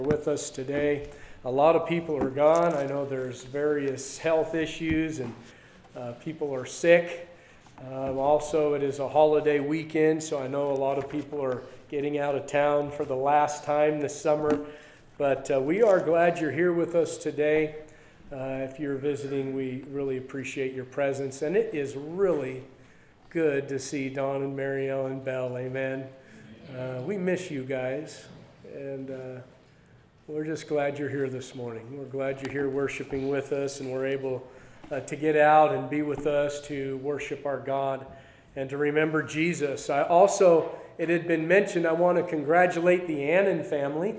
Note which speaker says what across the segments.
Speaker 1: With us today. A lot of people are gone. I know there's various health issues and people are sick. Also, it is a holiday weekend, so I know a lot of people are getting out of town for the last time this summer. But we are glad you're here with us today. If you're visiting, we really appreciate your presence. And it is really good to see Don and Marielle and Belle. Amen. We miss you guys. And we're just glad you're here this morning. We're glad you're here worshiping with us, and we're able to get out and be with us to worship our God and to remember Jesus. It had been mentioned, I want to congratulate the Annan family.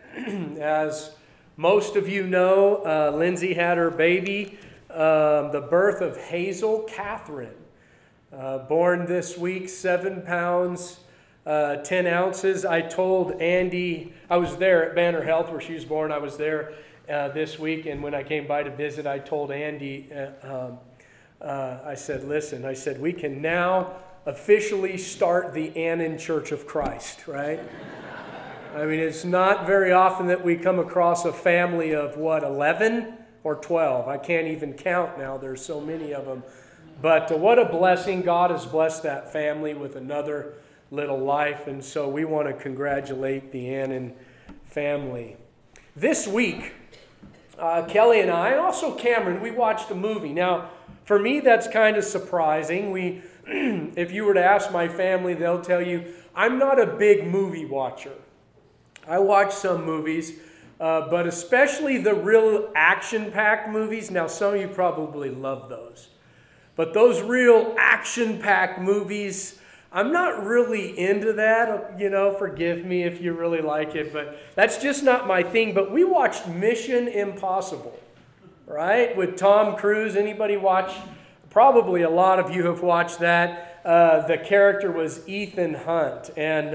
Speaker 1: As most of you know, Lindsay had her baby, the birth of Hazel Catherine, born this week, 7 pounds. 10 ounces. I told Andy, I was there at Banner Health where she was born. I was there this week, and when I came by to visit, I told Andy, I said, we can now officially start the Annan Church of Christ, right? I mean, it's not very often that we come across a family of, 11 or 12? I can't even count now. There's so many of them. But what a blessing. God has blessed that family with another little life, and so we want to congratulate the Annan family. This week, Kelly and I, and also Cameron, we watched a movie. Now, for me, that's kind of surprising. If you were to ask my family, they'll tell you, I'm not a big movie watcher. I watch some movies, but especially the real action-packed movies. Now, some of you probably love those. But those real action-packed movies, I'm not really into that, forgive me if you really like it, but that's just not my thing. But we watched Mission Impossible, right, with Tom Cruise. Anybody watch? Probably a lot of you have watched that. The character was Ethan Hunt. And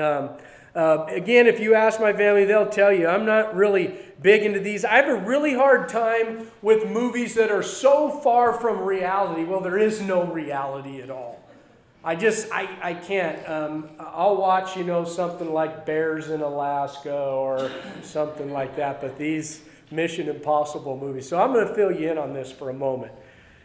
Speaker 1: again, if you ask my family, they'll tell you I'm not really big into these. I have a really hard time with movies that are so far from reality. Well, there is no reality at all. I can't. I'll watch, something like Bears in Alaska or something like that, but these Mission Impossible movies. So I'm going to fill you in on this for a moment.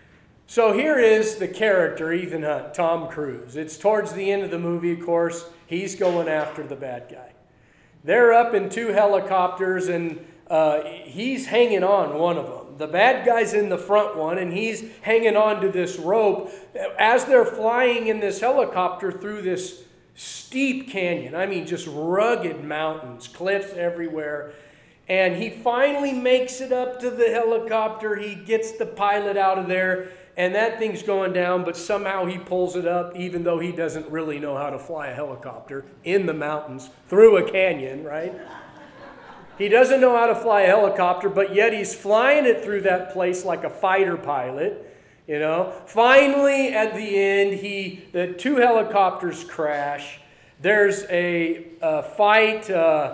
Speaker 1: So here is the character, Ethan Hunt, Tom Cruise. It's towards the end of the movie, of course. He's going after the bad guy. They're up in 2 helicopters, and he's hanging on one of them. The bad guy's in the front one, and he's hanging on to this rope as they're flying in this helicopter through this steep canyon. I mean, just rugged mountains, cliffs everywhere. And he finally makes it up to the helicopter. He gets the pilot out of there, and that thing's going down, but somehow he pulls it up, even though he doesn't really know how to fly a helicopter in the mountains through a canyon, right? He doesn't know how to fly a helicopter, but yet he's flying it through that place like a fighter pilot, Finally, at the end, the 2 helicopters crash. There's a fight,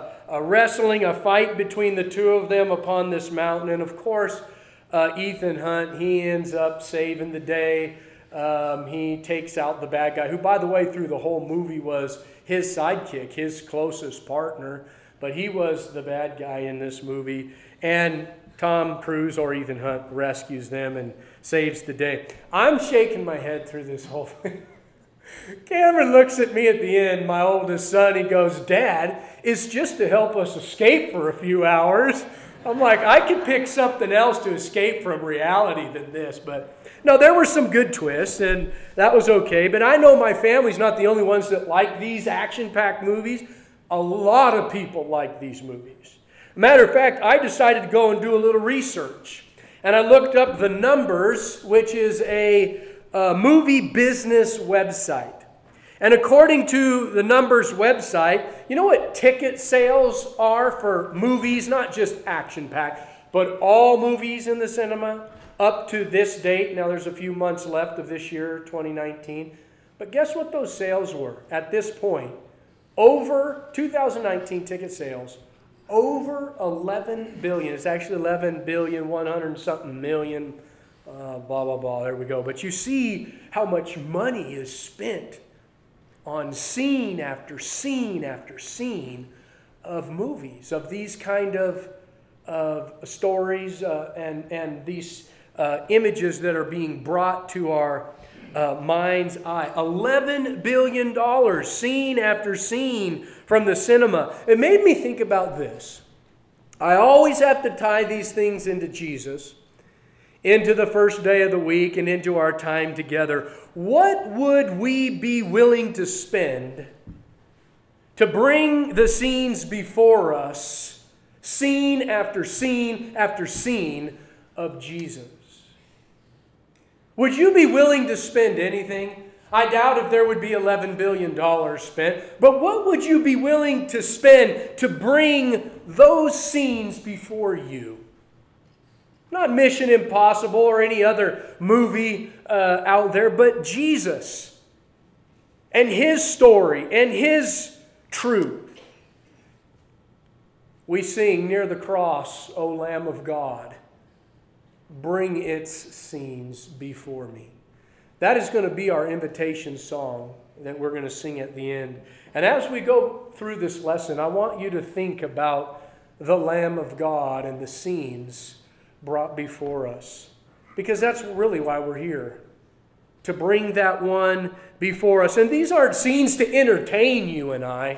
Speaker 1: a fight between the 2 of them upon this mountain. And of course, Ethan Hunt, he ends up saving the day. He takes out the bad guy, who, by the way, through the whole movie was his sidekick, his closest partner. But he was the bad guy in this movie. And Tom Cruise, or Ethan Hunt, rescues them and saves the day. I'm shaking my head through this whole thing. Cameron looks at me at the end, my oldest son. He goes, Dad, it's just to help us escape for a few hours. I'm like, I could pick something else to escape from reality than this. But no, there were some good twists, and that was okay. But I know my family's not the only ones that like these action-packed movies. A lot of people like these movies. Matter of fact, I decided to go and do a little research. And I looked up The Numbers, which is a movie business website. And according to The Numbers website, you know what ticket sales are for movies, not just action-packed, but all movies in the cinema up to this date? Now, there's a few months left of this year, 2019. But guess what those sales were at this point? Over 2019 ticket sales, over 11 billion. It's actually 11 billion, 100 something million, blah, blah, blah. There we go. But you see how much money is spent on scene after scene after scene of movies, of these kind of stories and these images that are being brought to our mind's eye. $11 billion, scene after scene from the cinema. It made me think about this. I always have to tie these things into Jesus, into the first day of the week, and into our time together. What would we be willing to spend to bring the scenes before us, scene after scene after scene of Jesus? Would you be willing to spend anything? I doubt if there would be $11 billion spent, but what would you be willing to spend to bring those scenes before you? Not Mission Impossible or any other movie out there, but Jesus and His story and His truth. We sing, "Near the cross, O Lamb of God, bring its scenes before me." That is going to be our invitation song that we're going to sing at the end. And as we go through this lesson, I want you to think about the Lamb of God and the scenes brought before us. Because that's really why we're here, to bring that one before us. And these aren't scenes to entertain you and I,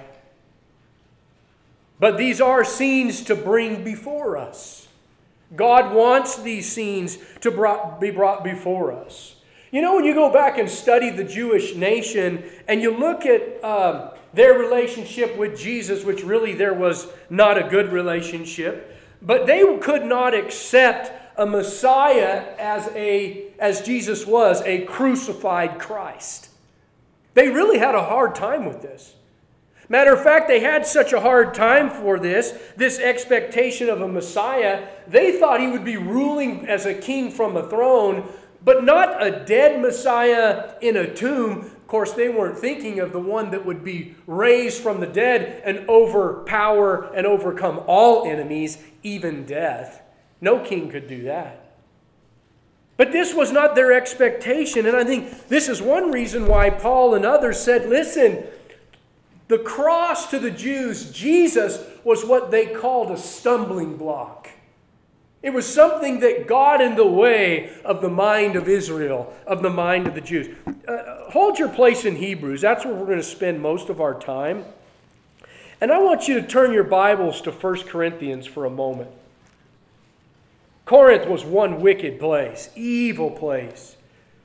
Speaker 1: but these are scenes to bring before us. God wants these scenes to be brought before us. You know, when you go back and study the Jewish nation and you look at their relationship with Jesus, which really there was not a good relationship, but they could not accept a Messiah as Jesus was, a crucified Christ. They really had a hard time with this. Matter of fact, they had such a hard time for this expectation of a Messiah. They thought He would be ruling as a king from a throne, but not a dead Messiah in a tomb. Of course, they weren't thinking of the one that would be raised from the dead and overpower and overcome all enemies, even death. No king could do that. But this was not their expectation, and I think this is one reason why Paul and others said, listen, the cross to the Jews, Jesus, was what they called a stumbling block. It was something that got in the way of the mind of Israel, of the mind of the Jews. Hold your place in Hebrews. That's where we're going to spend most of our time. And I want you to turn your Bibles to 1 Corinthians for a moment. Corinth was one wicked place, evil place.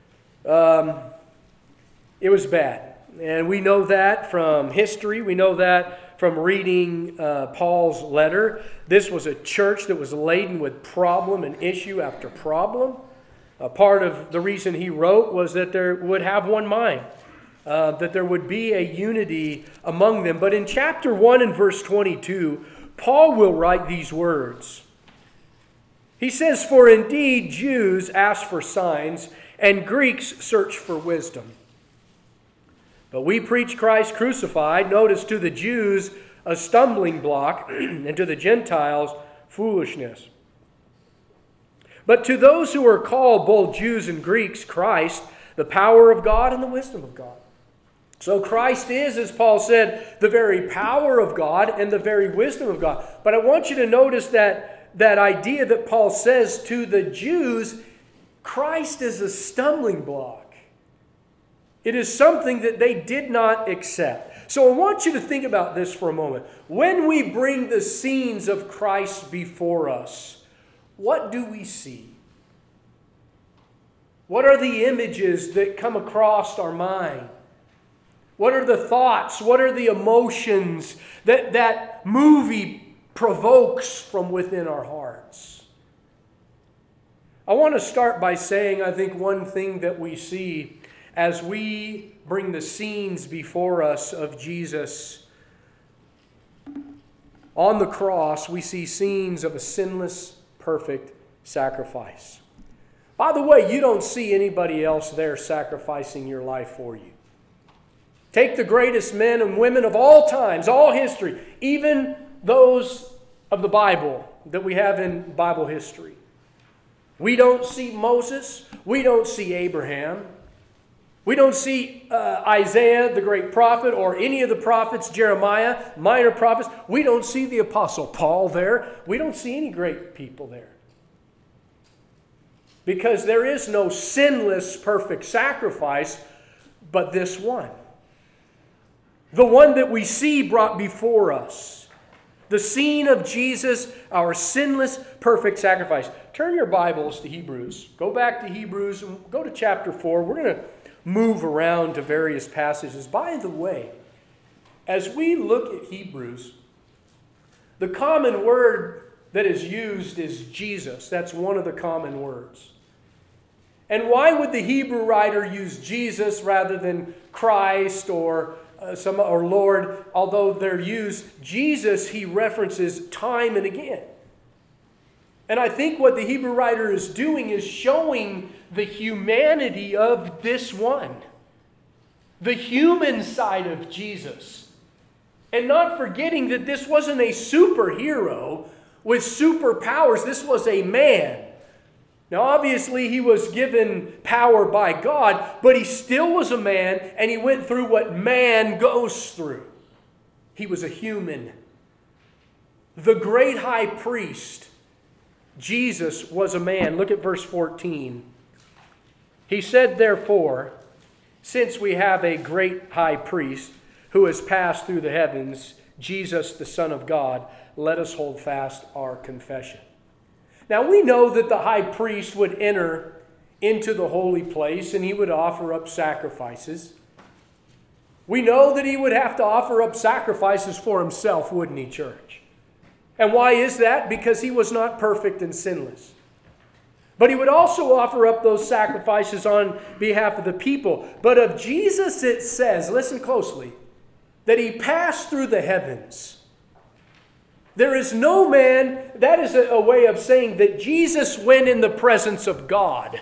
Speaker 1: It was bad. And we know that from history. We know that from reading Paul's letter. This was a church that was laden with problem and issue after problem. Part of the reason he wrote was that there would have one mind, that there would be a unity among them. But in chapter 1 and verse 22, Paul will write these words. He says, "For indeed Jews ask for signs, and Greeks search for wisdom. But we preach Christ crucified, notice, to the Jews a stumbling block, and to the Gentiles foolishness. But to those who are called, both Jews and Greeks, Christ, the power of God and the wisdom of God." So Christ is, as Paul said, the very power of God and the very wisdom of God. But I want you to notice that idea that Paul says to the Jews, Christ is a stumbling block. It is something that they did not accept. So I want you to think about this for a moment. When we bring the scenes of Christ before us, what do we see? What are the images that come across our mind? What are the thoughts? What are the emotions that movie provokes from within our hearts? I want to start by saying, I think one thing that we see as we bring the scenes before us of Jesus on the cross, we see scenes of a sinless, perfect sacrifice. By the way, you don't see anybody else there sacrificing your life for you. Take the greatest men and women of all times, all history, even those of the Bible that we have in Bible history. We don't see Moses. We don't see Abraham. We don't see Isaiah, the great prophet, or any of the prophets, Jeremiah, minor prophets. We don't see the Apostle Paul there. We don't see any great people there. Because there is no sinless, perfect sacrifice, but this one. The one that we see brought before us. The scene of Jesus, our sinless, perfect sacrifice. Turn your Bibles to Hebrews. Go back to Hebrews and go to chapter 4. We're going to move around to various passages. By the way, as we look at Hebrews, the common word that is used is Jesus. That's one of the common words. And why would the Hebrew writer use Jesus rather than Christ or Lord? Although they're used, Jesus he references time and again. And I think what the Hebrew writer is doing is showing the humanity of this one. The human side of Jesus. And not forgetting that this wasn't a superhero with superpowers. This was a man. Now obviously he was given power by God, but he still was a man and he went through what man goes through. He was a human. The great high priest, Jesus, was a man. Look at verse 14. He said, therefore, since we have a great high priest who has passed through the heavens, Jesus, the Son of God, let us hold fast our confession. Now we know that the high priest would enter into the holy place and he would offer up sacrifices. We know that he would have to offer up sacrifices for himself, wouldn't he, church? And why is that? Because he was not perfect and sinless. But he would also offer up those sacrifices on behalf of the people. But of Jesus it says, listen closely, that he passed through the heavens. There is no man, that is a way of saying that Jesus went in the presence of God.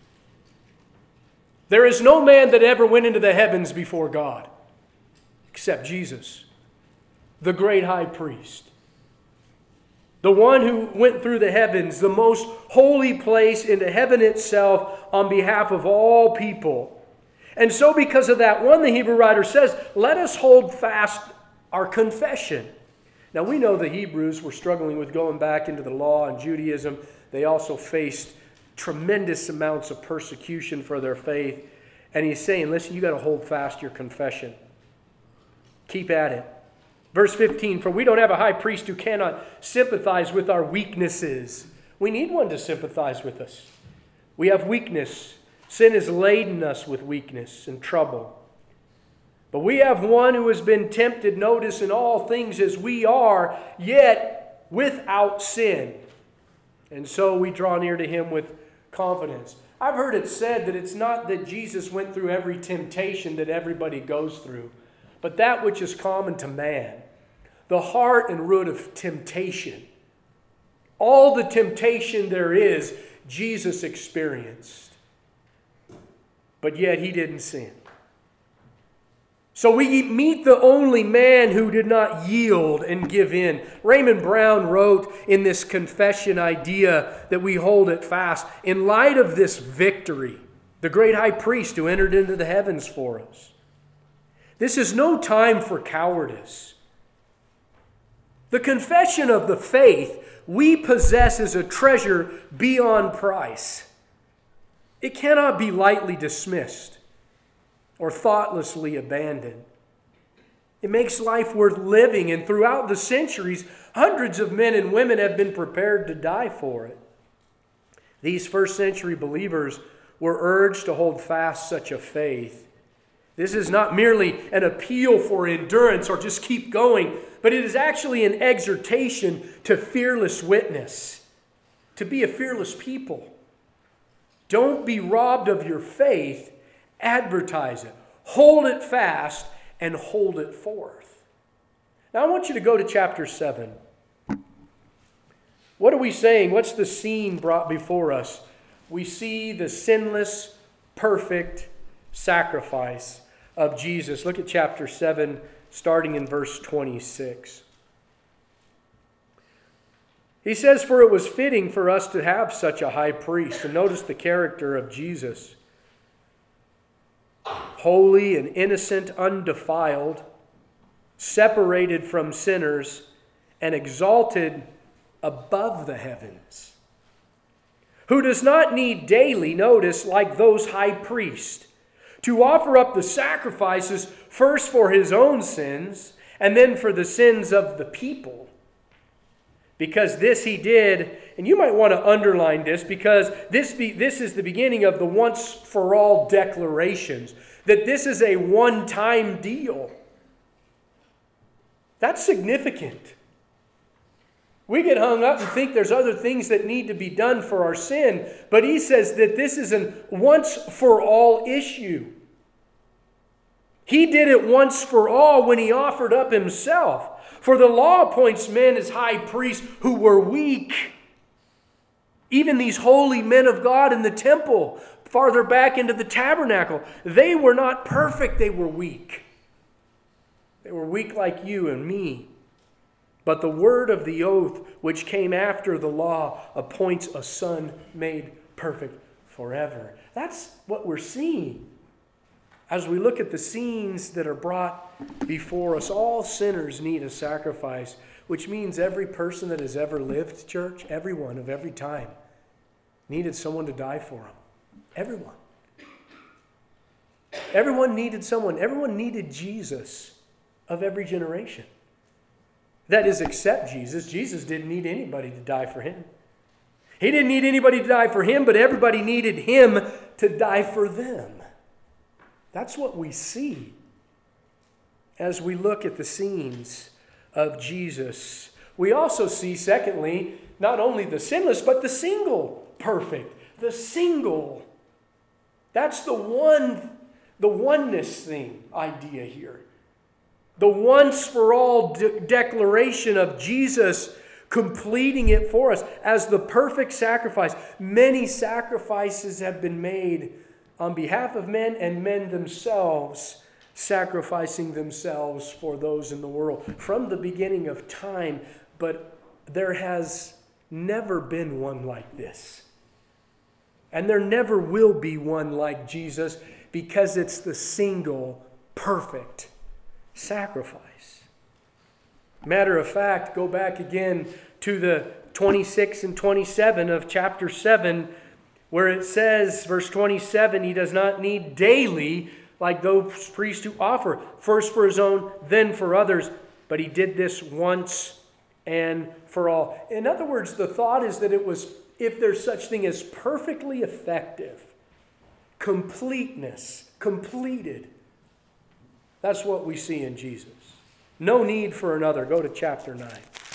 Speaker 1: There is no man that ever went into the heavens before God, except Jesus, the great high priest. The one who went through the heavens, the most holy place into heaven itself on behalf of all people. And so because of that one, the Hebrew writer says, let us hold fast our confession. Now we know the Hebrews were struggling with going back into the law and Judaism. They also faced tremendous amounts of persecution for their faith. And he's saying, listen, you got to hold fast your confession. Keep at it. Verse 15, for we don't have a high priest who cannot sympathize with our weaknesses. We need one to sympathize with us. We have weakness. Sin has laden us with weakness and trouble. But we have one who has been tempted, notice, in all things as we are, yet without sin. And so we draw near to him with confidence. I've heard it said that it's not that Jesus went through every temptation that everybody goes through, but that which is common to man, the heart and root of temptation. All the temptation there is, Jesus experienced. But yet he didn't sin. So we meet the only man who did not yield and give in. Raymond Brown wrote in this confession idea that we hold it fast, in light of this victory, the great high priest who entered into the heavens for us. This is no time for cowardice. The confession of the faith we possess is a treasure beyond price. It cannot be lightly dismissed or thoughtlessly abandoned. It makes life worth living, and throughout the centuries, hundreds of men and women have been prepared to die for it. These first century believers were urged to hold fast such a faith. This is not merely an appeal for endurance or just keep going, but it is actually an exhortation to fearless witness, to be a fearless people. Don't be robbed of your faith. Advertise it. Hold it fast and hold it forth. Now I want you to go to chapter 7. What are we saying? What's the scene brought before us? We see the sinless, perfect sacrifice of Jesus. Look at chapter 7, starting in verse 26. He says, for it was fitting for us to have such a high priest. And notice the character of Jesus. holy and innocent, undefiled, separated from sinners, and exalted above the heavens, who does not need daily, notice, like those high priests, to offer up the sacrifices first for his own sins and then for the sins of the people. Because this he did, and you might want to underline this, because this is the beginning of the once-for-all declarations, that this is a one-time deal. That's significant. We get hung up and think there's other things that need to be done for our sin, but he says that this is a once-for-all issue. He did it once for all when he offered up himself. For the law appoints men as high priests who were weak. Even these holy men of God in the temple, farther back into the tabernacle, they were not perfect, they were weak. They were weak like you and me. But the word of the oath, which came after the law, appoints a son made perfect forever. That's what we're seeing. As we look at the scenes that are brought before us, all sinners need a sacrifice, which means every person that has ever lived, church, everyone of every time, needed someone to die for them. Everyone. Everyone needed someone. Everyone needed Jesus of every generation. That is, except Jesus. Jesus didn't need anybody to die for him. He didn't need anybody to die for him, but everybody needed him to die for them. That's what we see as we look at the scenes of Jesus. We also see, secondly, not only the sinless, but the single perfect. The single. That's the oneness thing idea here. The once for all declaration of Jesus completing it for us as the perfect sacrifice. Many sacrifices have been made on behalf of men, and men themselves sacrificing themselves for those in the world from the beginning of time. But there has never been one like this. And there never will be one like Jesus, because it's the single perfect sacrifice. Matter of fact, go back again to the 26 and 27 of chapter 7, where it says, verse 27, he does not need daily, like those priests who offer, first for his own, then for others, but he did this once and for all. In other words, the thought is that it was, if there's such thing as perfectly effective, completeness, completed, that's what we see in Jesus. No need for another. Go to chapter 9.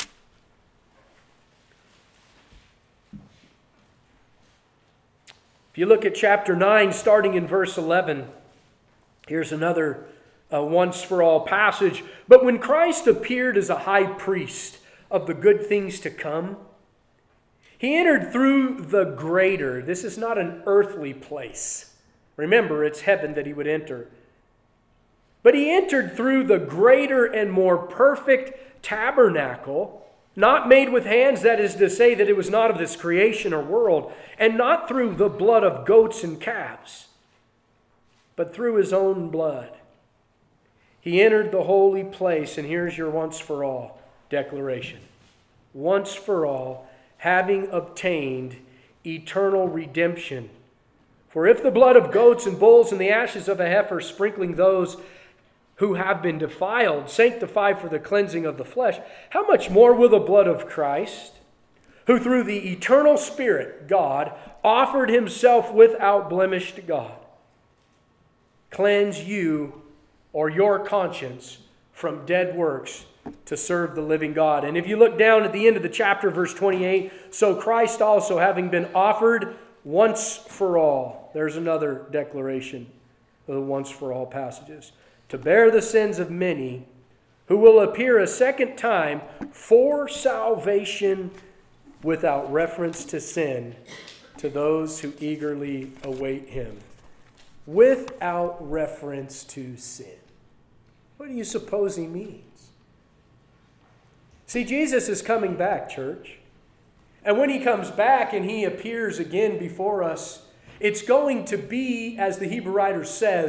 Speaker 1: If you look at chapter 9, starting in verse 11, here's another once-for-all passage. But when Christ appeared as a high priest of the good things to come, he entered through the greater. This is not an earthly place. Remember, it's heaven that he would enter. But he entered through the greater and more perfect tabernacle, not made with hands, that is to say that it was not of this creation or world, and not through the blood of goats and calves, but through his own blood. He entered the holy place, and here's your once for all declaration. Once for all, having obtained eternal redemption. For if the blood of goats and bulls and the ashes of a heifer, sprinkling those who have been defiled, sanctify for the cleansing of the flesh, how much more will the blood of Christ, who through the eternal Spirit, God, offered himself without blemish to God, cleanse you or your conscience from dead works to serve the living God. And if you look down at the end of the chapter, verse 28, so Christ also, having been offered once for all, there's another declaration of the once for all passages, to bear the sins of many, who will appear a second time for salvation without reference to sin, to those who eagerly await him. Without reference to sin. What do you suppose he means? See, Jesus is coming back, church. And when he comes back and he appears again before us, it's going to be, as the Hebrew writer says,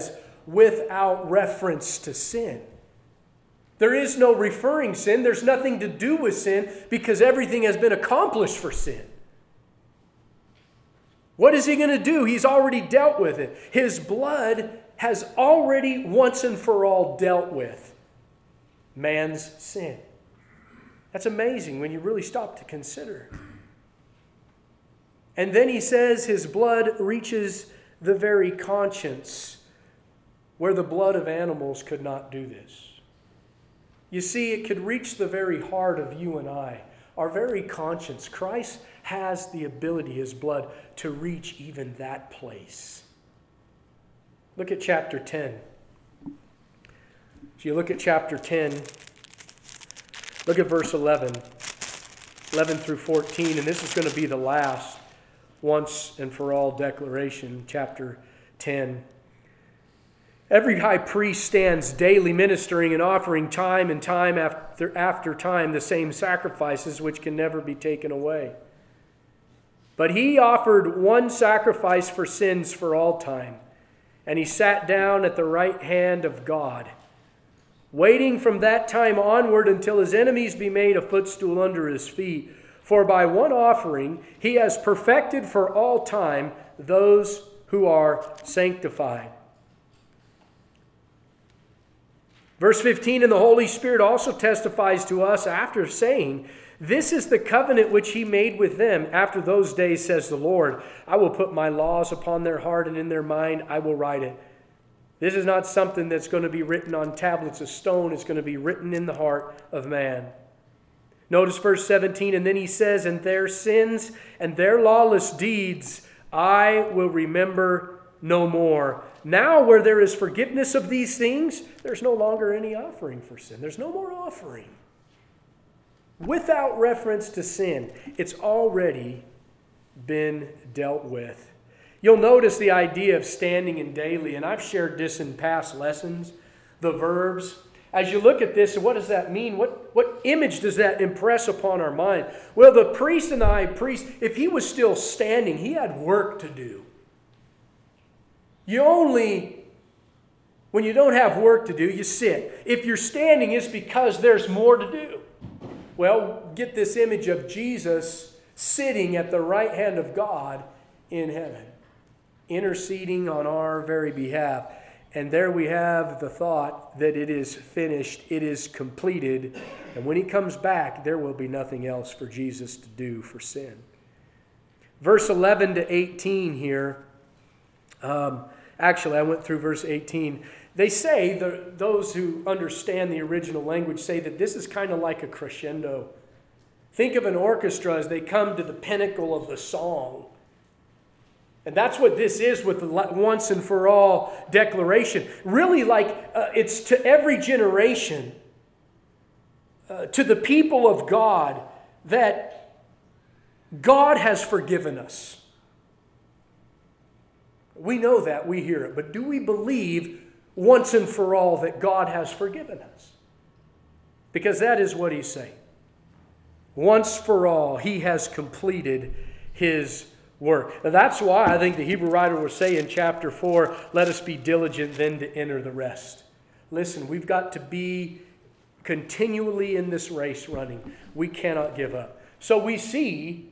Speaker 1: without reference to sin. There is no referring sin. There's nothing to do with sin because everything has been accomplished for sin. What is he going to do? He's already dealt with it. His blood has already once and for all dealt with man's sin. That's amazing when you really stop to consider. And then he says his blood reaches the very conscience, where the blood of animals could not do this. You see, it could reach the very heart of you and I, our very conscience. Christ has the ability, his blood, to reach even that place. Look at chapter 10. If you look at chapter 10, look at verse 11 through 14, and this is going to be the last once and for all declaration, chapter 10. Every high priest stands daily ministering and offering time and time after time the same sacrifices which can never be taken away. But he offered one sacrifice for sins for all time, and he sat down at the right hand of God, waiting from that time onward until his enemies be made a footstool under his feet. For by one offering he has perfected for all time those who are sanctified. Verse 15, and the Holy Spirit also testifies to us after saying, this is the covenant which he made with them after those days, says the Lord. I will put my laws upon their heart, and in their mind I will write it. This is not something that's going to be written on tablets of stone. It's going to be written in the heart of man. Notice verse 17, and then he says, and their sins and their lawless deeds I will remember no more. Now where there is forgiveness of these things, there's no longer any offering for sin. There's no more offering. Without reference to sin, it's already been dealt with. You'll notice the idea of standing in daily, and I've shared this in past lessons, the verbs. As you look at this, what does that mean? What image does that impress upon our mind? Well, the priest and the high priest, if he was still standing, he had work to do. When you don't have work to do, you sit. If you're standing, it's because there's more to do. Well, get this image of Jesus sitting at the right hand of God in heaven, interceding on our very behalf. And there we have the thought that it is finished, it is completed. And when he comes back, there will be nothing else for Jesus to do for sin. Verse 11 to 18 here. Actually, I went through verse 18. They say, those who understand the original language say that this is kind of like a crescendo. Think of an orchestra as they come to the pinnacle of the song. And that's what this is with the once and for all declaration. Really, it's to every generation, to the people of God, that God has forgiven us. We know that, we hear it, but do we believe once and for all that God has forgiven us? Because that is what he's saying. Once for all, he has completed his work. Now that's why I think the Hebrew writer will say in chapter 4, let us be diligent then to enter the rest. Listen, we've got to be continually in this race running. We cannot give up. So we see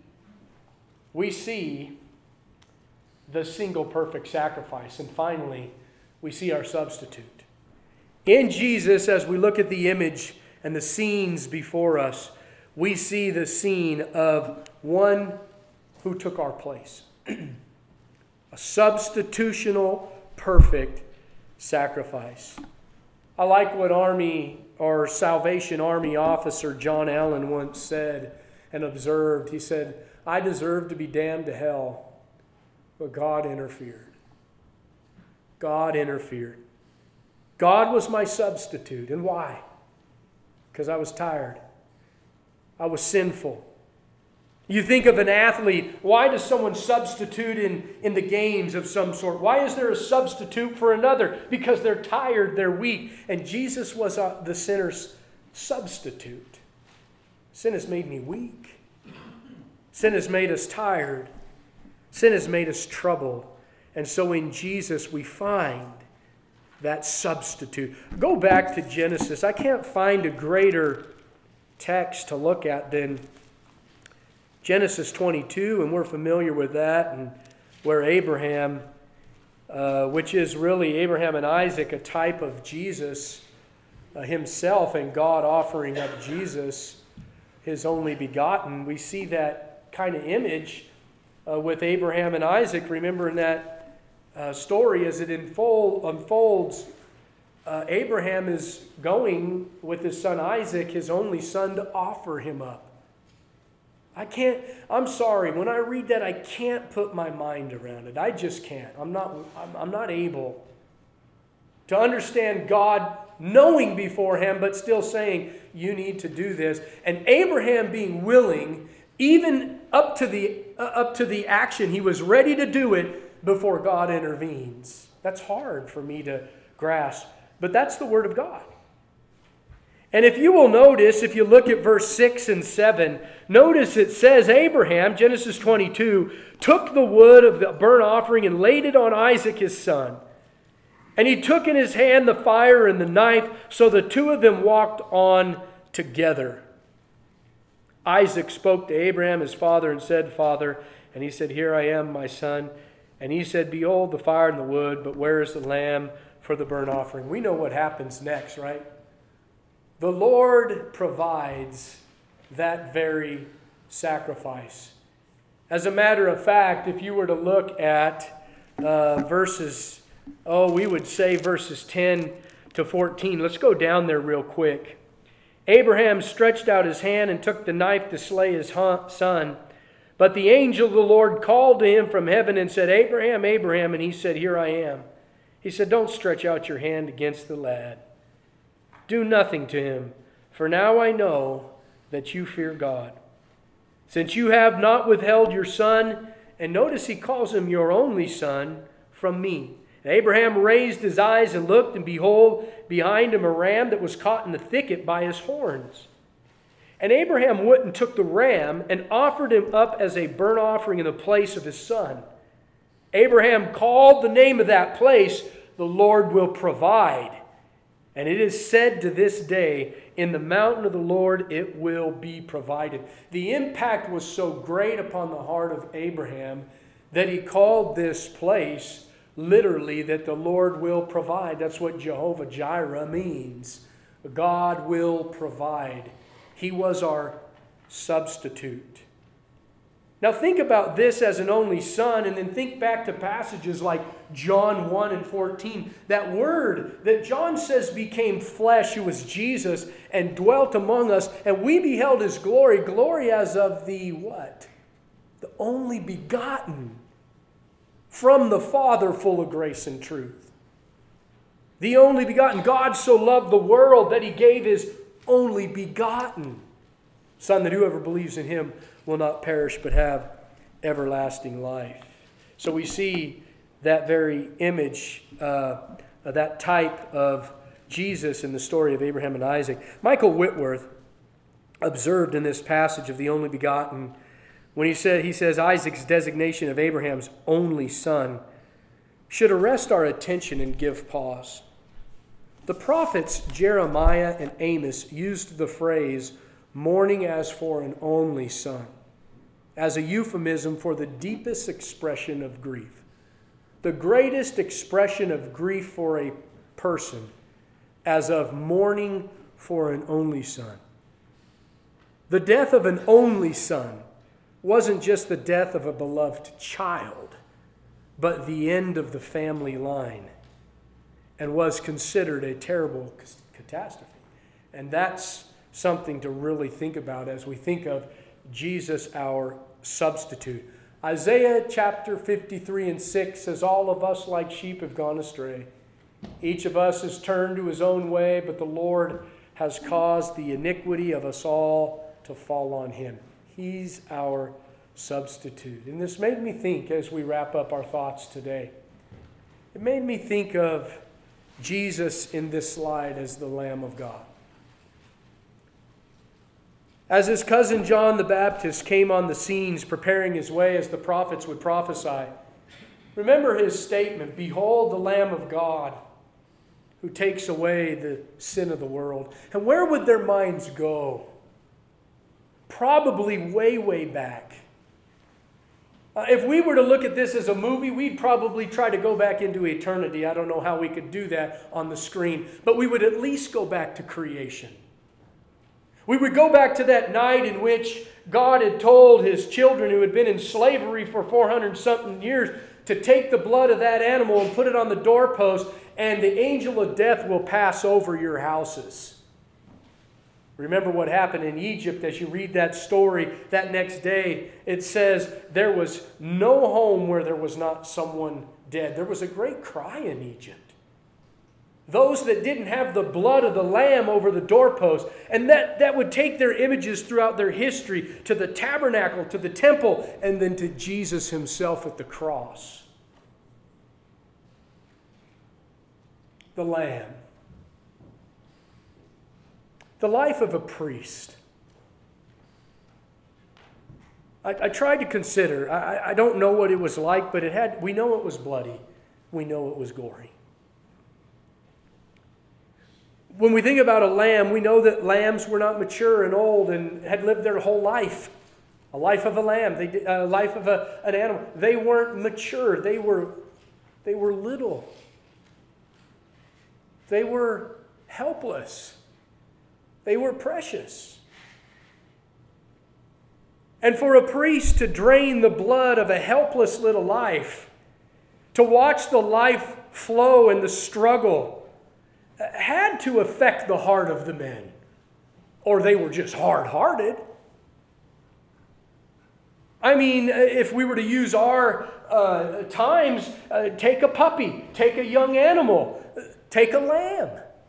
Speaker 1: the single perfect sacrifice. And finally, we see our substitute. In Jesus, as we look at the image and the scenes before us, we see the scene of one who took our place. A substitutional, perfect sacrifice. I like what Salvation Army officer John Allen once said and observed. He said, I deserve to be damned to hell, but God interfered. God interfered. God was my substitute. And why? Because I was tired. I was sinful. You think of an athlete. Why does someone substitute in the games of some sort? Why is there a substitute for another? Because they're tired, they're weak. And Jesus was the sinner's substitute. Sin has made me weak. Sin has made us tired. Sin has made us troubled. And so in Jesus we find that substitute. Go back to Genesis. I can't find a greater text to look at than Genesis 22, and we're familiar with that, and where Abraham, which is really Abraham and Isaac, a type of Jesus himself, and God offering up Jesus, his only begotten. We see that kind of image with Abraham and Isaac. Remember in that story, as it unfolds, Abraham is going with his son Isaac, his only son, to offer him up. I'm sorry, when I read that, I can't put my mind around it. I just can't. I'm not able to understand God knowing beforehand, but still saying, you need to do this. And Abraham being willing, even up to the action, he was ready to do it before God intervenes. That's hard for me to grasp, but that's the Word of God. And if you will notice, if you look at verse 6 and 7, notice it says Abraham, Genesis 22, took the wood of the burnt offering and laid it on Isaac his son. And he took in his hand the fire and the knife, so the two of them walked on together. Isaac spoke to Abraham his father and said, Father, and he said, Here I am, my son. And he said, Behold the fire and the wood, but where is the lamb for the burnt offering? We know what happens next, right? The Lord provides that very sacrifice. As a matter of fact, if you were to look at verses 10 to 14. Let's go down there real quick. Abraham stretched out his hand and took the knife to slay his son. But the angel of the Lord called to him from heaven and said, Abraham, Abraham. And he said, Here I am. He said, Don't stretch out your hand against the lad. Do nothing to him, for now I know that you fear God. Since you have not withheld your son, and notice he calls him your only son, from me. And Abraham raised his eyes and looked, and behold, behind him a ram that was caught in the thicket by his horns. And Abraham went and took the ram and offered him up as a burnt offering in the place of his son. Abraham called the name of that place, The Lord Will Provide. And it is said to this day, in the mountain of the Lord it will be provided. The impact was so great upon the heart of Abraham that he called this place literally that the Lord will provide. That's what Jehovah Jireh means. God will provide. He was our substitute. Now think about this as an only son, and then think back to passages like John 1 and 14. That word that John says became flesh, who was Jesus, and dwelt among us, and we beheld his glory, glory as of the what? The only begotten from the Father, full of grace and truth. The only begotten. God so loved the world that he gave his only begotten Son, that whoever believes in him will not perish but have everlasting life. So we see that very image, that type of Jesus in the story of Abraham and Isaac. Michael Whitworth observed in this passage of the only begotten, when he says Isaac's designation of Abraham's only son should arrest our attention and give pause. The prophets Jeremiah and Amos used the phrase mourning as for an only son as a euphemism for the deepest expression of grief. The greatest expression of grief for a person as of mourning for an only son. The death of an only son wasn't just the death of a beloved child, but the end of the family line, and was considered a terrible catastrophe. And that's something to really think about as we think of Jesus, our substitute. Isaiah chapter 53 and 6 says, all of us like sheep have gone astray. Each of us has turned to his own way, but the Lord has caused the iniquity of us all to fall on him. He's our substitute. And this made me think as we wrap up our thoughts today. It made me think of Jesus in this slide as the Lamb of God. As his cousin John the Baptist came on the scenes, preparing his way as the prophets would prophesy, remember his statement, "Behold the Lamb of God who takes away the sin of the world. And where would their minds go? Probably way, way back. If we were to look at this as a movie, we'd probably try to go back into eternity. I don't know how we could do that on the screen, but we would at least go back to creation. We would go back to that night in which God had told his children who had been in slavery for 400-something years to take the blood of that animal and put it on the doorpost, and the angel of death will pass over your houses. Remember what happened in Egypt as you read that story that next day. It says there was no home where there was not someone dead. There was a great cry in Egypt. Those that didn't have the blood of the lamb over the doorpost. And that would take their images throughout their history to the tabernacle, to the temple, and then to Jesus himself at the cross. The lamb. The life of a priest. I tried to consider. I don't know what it was like, but we know it was bloody. We know it was gory. When we think about a lamb, we know that lambs were not mature and old and had lived their whole life. A life of a lamb, a life of an animal. They weren't mature. They were little. They were helpless. They were precious. And for a priest to drain the blood of a helpless little life, to watch the life flow and the struggle, had to affect the heart of the men, or they were just hard-hearted. I mean, if we were to use our times, take a puppy, take a young animal, take a lamb.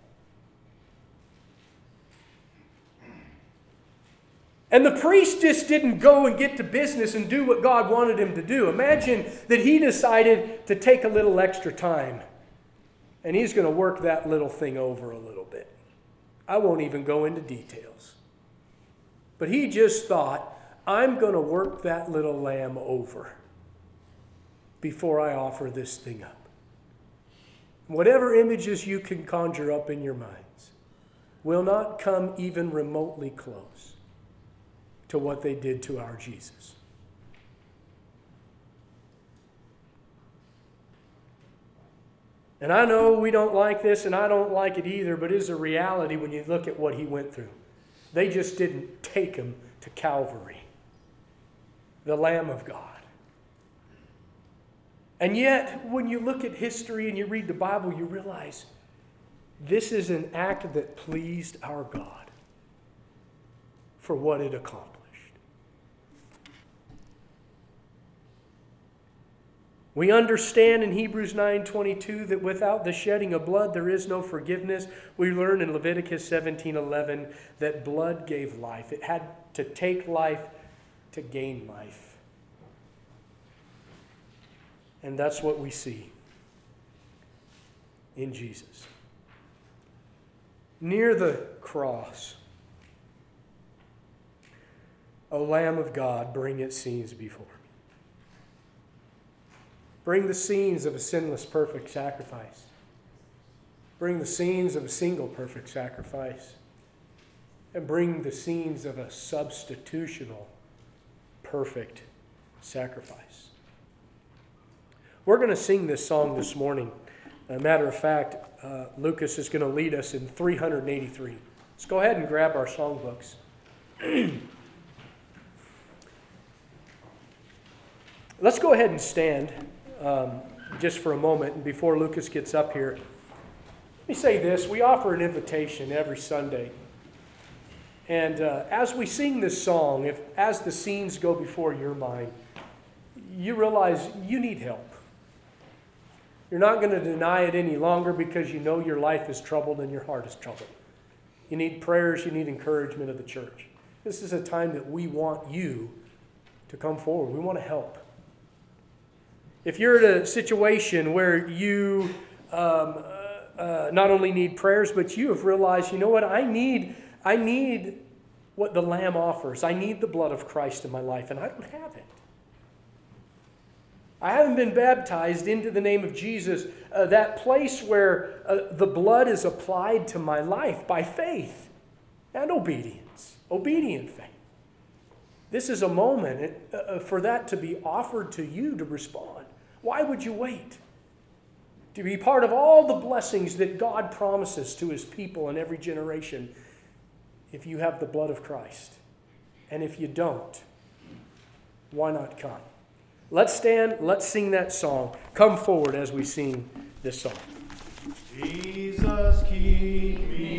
Speaker 1: And the priest just didn't go and get to business and do what God wanted him to do. Imagine that he decided to take a little extra time. And he's going to work that little thing over a little bit. I won't even go into details. But he just thought, I'm going to work that little lamb over before I offer this thing up. Whatever images you can conjure up in your minds will not come even remotely close to what they did to our Jesus. And I know we don't like this, and I don't like it either, but it is a reality when you look at what he went through. They just didn't take him to Calvary, the Lamb of God. And yet, when you look at history and you read the Bible, you realize this is an act that pleased our God for what it accomplished. We understand in Hebrews 9:22 that without the shedding of blood there is no forgiveness. We learn in Leviticus 17:11 that blood gave life. It had to take life to gain life. And that's what we see in Jesus. Near the cross, O Lamb of God, bring its scenes before me. Bring the scenes of a sinless, perfect sacrifice. Bring the scenes of a single perfect sacrifice. And bring the scenes of a substitutional, perfect sacrifice. We're going to sing this song this morning. As a matter of fact, Lucas is going to lead us in 383. Let's go ahead and grab our songbooks. Let's go ahead and stand just for a moment before Lucas gets up here. Let me say this. We offer an invitation every Sunday. And as we sing this song, as the scenes go before your mind, you realize you need help. You're not going to deny it any longer because you know your life is troubled and your heart is troubled. You need prayers, you need encouragement of the church. This is a time that we want you to come forward. We want to help. If you're in a situation where you not only need prayers, but you have realized, you know what, I need what the Lamb offers. I need the blood of Christ in my life, and I don't have it. I haven't been baptized into the name of Jesus, that place where the blood is applied to my life by faith and obedience, obedient faith. This is a moment for that to be offered to you to respond. Why would you wait? To be part of all the blessings that God promises to his people in every generation if you have the blood of Christ. And if you don't, why not come? Let's stand, let's sing that song. Come forward as we sing this song.
Speaker 2: Jesus, keep me